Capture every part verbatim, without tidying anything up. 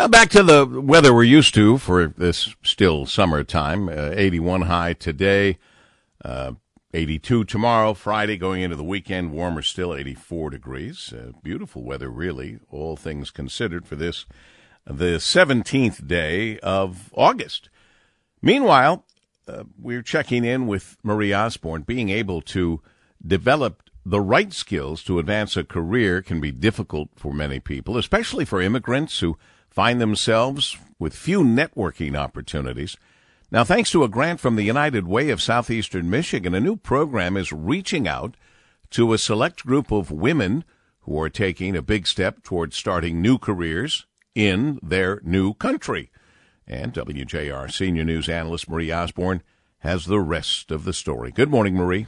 Well, back to the weather we're used to for this still summertime. Uh, eighty-one high today, uh, eighty-two tomorrow, Friday, going into the weekend, warmer still, eighty-four degrees. Uh, beautiful weather, really, all things considered, for this, the seventeenth day of August. Meanwhile, uh, we're checking in with Marie Osborne. Being able to develop the right skills to advance a career can be difficult for many people, especially for immigrants who find themselves with few networking opportunities. Now, thanks to a grant from the United Way of Southeastern Michigan, a new program is reaching out to a select group of women who are taking a big step towards starting new careers in their new country. And W J R senior news analyst Marie Osborne has the rest of the story. Good morning, Marie.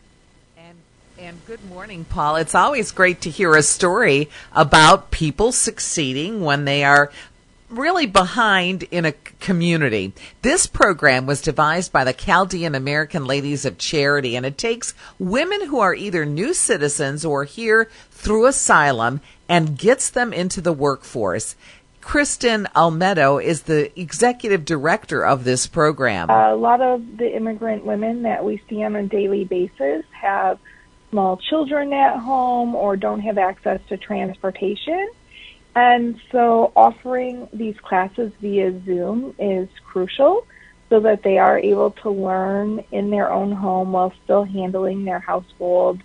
And good morning, Paul. It's always great to hear a story about people succeeding when they are really behind in a community. This program was devised by the Chaldean American Ladies of Charity, and it takes women who are either new citizens or here through asylum and gets them into the workforce. Kristen Almedo is the executive director of this program. A lot of the immigrant women that we see on a daily basis have small children at home or don't have access to transportation. And so offering these classes via Zoom is crucial so that they are able to learn in their own home while still handling their household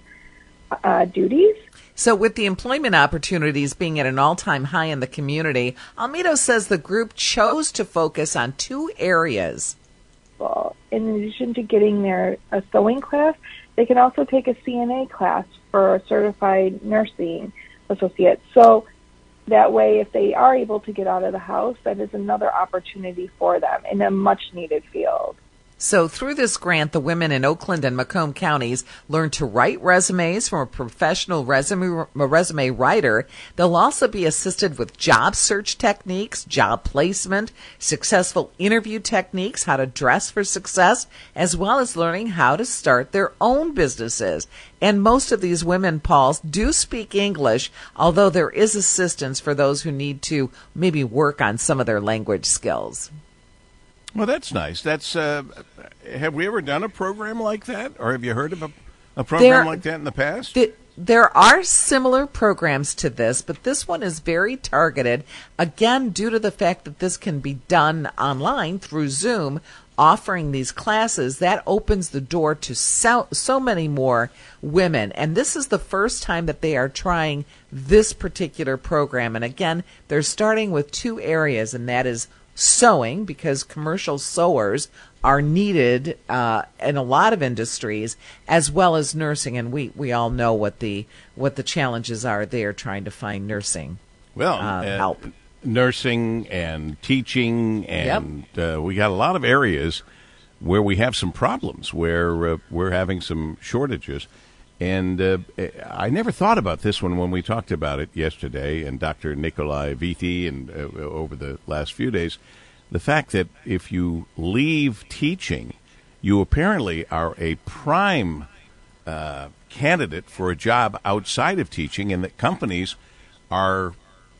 uh, duties. So with the employment opportunities being at an all-time high in the community, Almedo says the group chose to focus on two areas. Well, in addition to getting their a sewing class, they can also take a C N A class for a certified nursing associate. So that way, if they are able to get out of the house, that is another opportunity for them in a much-needed field. So through this grant, the women in Oakland and Macomb counties learn to write resumes from a professional resume, resume writer. They'll also be assisted with job search techniques, job placement, successful interview techniques, how to dress for success, as well as learning how to start their own businesses. And most of these women, Paul, do speak English, although there is assistance for those who need to maybe work on some of their language skills. Well, that's nice. That's uh, have we ever done a program like that, or have you heard of a, a program there, like that in the past? The, there are similar programs to this, but this one is very targeted, again, due to the fact that this can be done online through Zoom, offering these classes. That opens the door to so, so many more women. And this is the first time that they are trying this particular program. And again, they're starting with two areas, and that is sewing, because commercial sewers are needed uh, in a lot of industries, as well as nursing, and we, we all know what the what the challenges are there trying to find nursing well uh, uh, help. Nursing and teaching, and yep. uh, we got a lot of areas where we have some problems, where uh, we're having some shortages. And uh, I never thought about this one when we talked about it yesterday, and Doctor Nikolai Viti, and uh, over the last few days, the fact that if you leave teaching, you apparently are a prime uh, candidate for a job outside of teaching, and that companies are,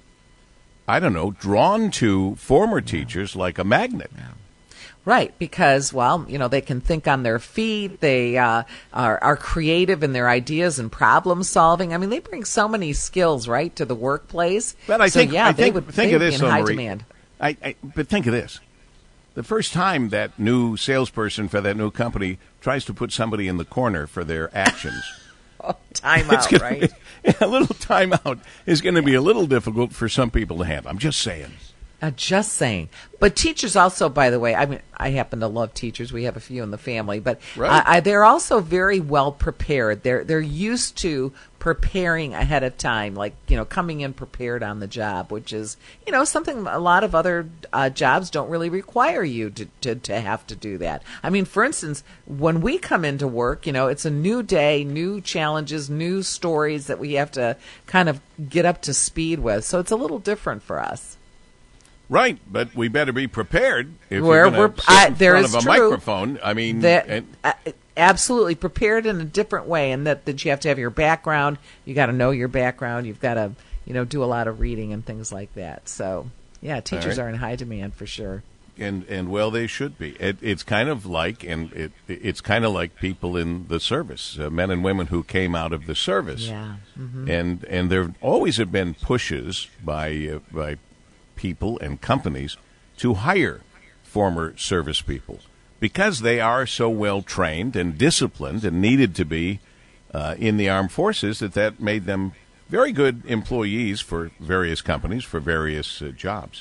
I don't know, drawn to former teachers like a magnet. Yeah. Right, because, well, you know, they can think on their feet. They uh, are, are creative in their ideas and problem solving. I mean, they bring so many skills, right, to the workplace. But I so, think, yeah, I they think, would, think they of would this, be in high Marie. demand. I, I, but think of this. The first time that new salesperson for that new company tries to put somebody in the corner for their actions. oh, time out, right? Be, a little timeout is going to be a little difficult for some people to handle. I'm just saying. Uh, just saying. But teachers also, by the way, I mean, I happen to love teachers. We have a few in the family, but right. I, I, they're also very well prepared. They're they're used to preparing ahead of time, like, you know, coming in prepared on the job, which is, you know, something a lot of other uh, jobs don't really require you to, to, to have to do that. I mean, for instance, when we come into work, you know, it's a new day, new challenges, new stories that we have to kind of get up to speed with. So it's a little different for us. Right, but we better be prepared if Where you're going to sit I, in there front is of a true microphone. I mean, that, and, uh, absolutely prepared in a different way, and that, that you have to have your background. You got to know your background. You've got to, you know, do a lot of reading and things like that. So, Yeah, teachers right. are in high demand for sure. And and well, they should be. It, it's kind of like, and it it's kind of like people in the service, uh, men and women who came out of the service. Yeah. Mm-hmm. And and there always have been pushes by uh, by people and companies to hire former service people because they are so well trained and disciplined and needed to be uh, in the armed forces that that made them very good employees for various companies for various uh, jobs.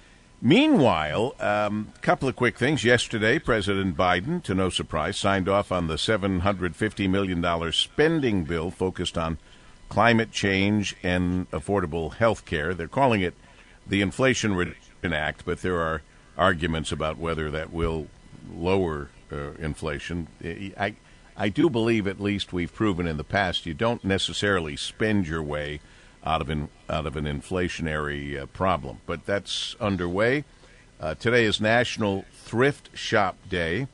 Meanwhile, a um, couple of quick things. Yesterday, President Biden, to no surprise, signed off on the seven hundred fifty million dollars spending bill focused on climate change and affordable health care. They're calling it the Inflation Reduction Act, but there are arguments about whether that will lower uh, inflation. I, I do believe, at least we've proven in the past, you don't necessarily spend your way out of an out of an inflationary uh, problem, but that's underway. Uh, today is National Thrift Shop Day.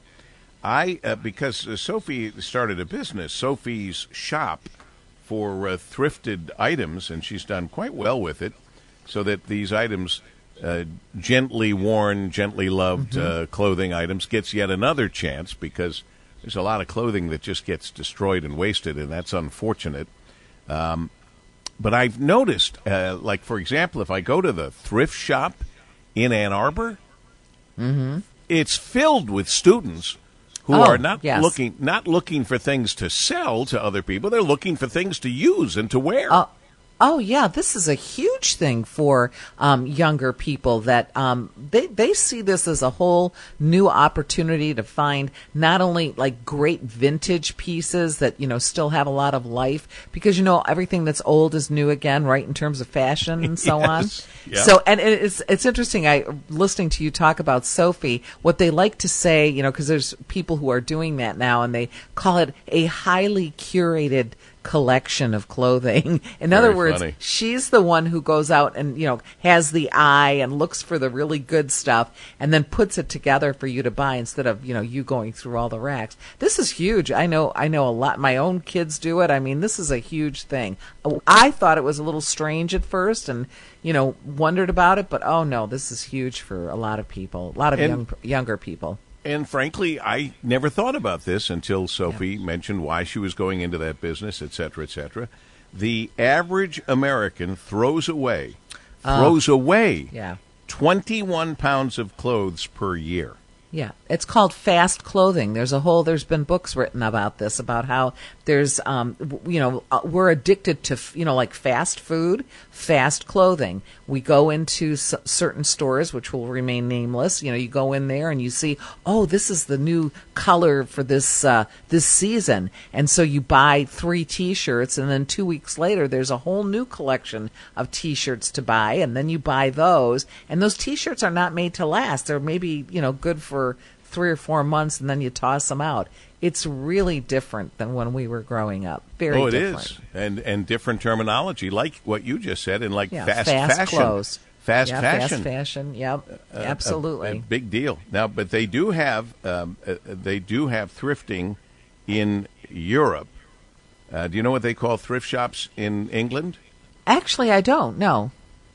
I uh, because uh, Sophie started a business, Sophie's Shop, for uh, thrifted items, and she's done quite well with it. So that these items, uh, gently worn, gently loved mm-hmm. uh, clothing items, gets yet another chance because there's a lot of clothing that just gets destroyed and wasted, and that's unfortunate. Um, But I've noticed, uh, like, for example, if I go to the thrift shop in Ann Arbor, mm-hmm. it's filled with students who oh, are not yes. looking not looking for things to sell to other people. They're looking for things to use and to wear. Uh, oh, yeah. This is a huge thing for um, younger people that um, they, they see this as a whole new opportunity to find not only like great vintage pieces that, you know, still have a lot of life because, you know, everything that's old is new again, right, in terms of fashion and so yes. on. Yeah. So, and it's it's interesting. I listening to you talk about Sophie, what they like to say, you know, because there's people who are doing that now, and they call it a highly curated collection of clothing. In Very other words, funny. she's the one who goes out and, you know, has the eye and looks for the really good stuff and then puts it together for you to buy instead of, you know, you going through all the racks. This is huge. I know I know a lot. My own kids do it. I mean, this is a huge thing. I thought it was a little strange at first and, you know, wondered about it, but oh no, this is huge for a lot of people, a lot of And- young younger people. And frankly, I never thought about this until Sophie Yeah. mentioned why she was going into that business, et cetera, et cetera. The average American throws away, throws away Yeah. twenty-one pounds of clothes per year. Yeah, it's called fast clothing. There's a whole, there's been books written about this, about how there's, um, w- you know, uh, we're addicted to, f- you know, like fast food, fast clothing. We go into s- certain stores, which will remain nameless. You know, you go in there and you see, oh, this is the new color for this, uh, this season. And so you buy three T-shirts and then two weeks later, there's a whole new collection of T-shirts to buy. And then you buy those. And those T-shirts are not made to last. They're maybe, you know, good for three or four months and then you toss them out. It's really different than when we were growing up. Very oh, it different. is. And and different terminology, like what you just said, and like Yeah, fast, fast fashion. clothes. Fast yeah, fashion. Fast fashion. Yep. Uh, Absolutely. A, a big deal. Now, but they do have um, uh, they do have thrifting in Europe. Uh, do you know what they call thrift shops in England? Actually, I don't. No.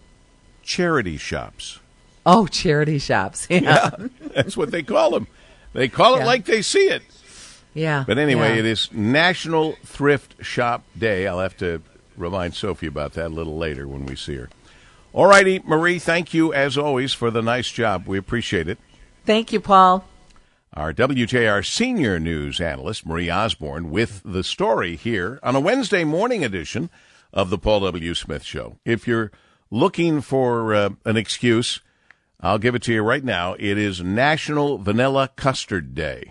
Charity shops. Oh, charity shops. Yeah. Yeah, that's what they call them. They call it Yeah. like they see it. Yeah. But anyway, yeah. it is National Thrift Shop Day. I'll have to remind Sophie about that a little later when we see her. All righty, Marie, thank you, as always, for the nice job. We appreciate it. Thank you, Paul. Our W J R senior news analyst, Marie Osborne, with the story here on a Wednesday morning edition of the Paul W. Smith Show. If you're looking for uh, an excuse, I'll give it to you right now. It is National Vanilla Custard Day.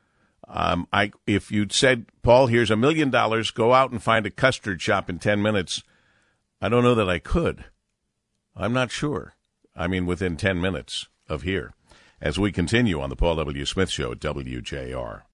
Um, I, if you'd said, Paul, here's a million dollars, go out and find a custard shop in ten minutes, I don't know that I could. I'm not sure. I mean, within ten minutes of here. As we continue on the Paul W. Smith Show at W J R.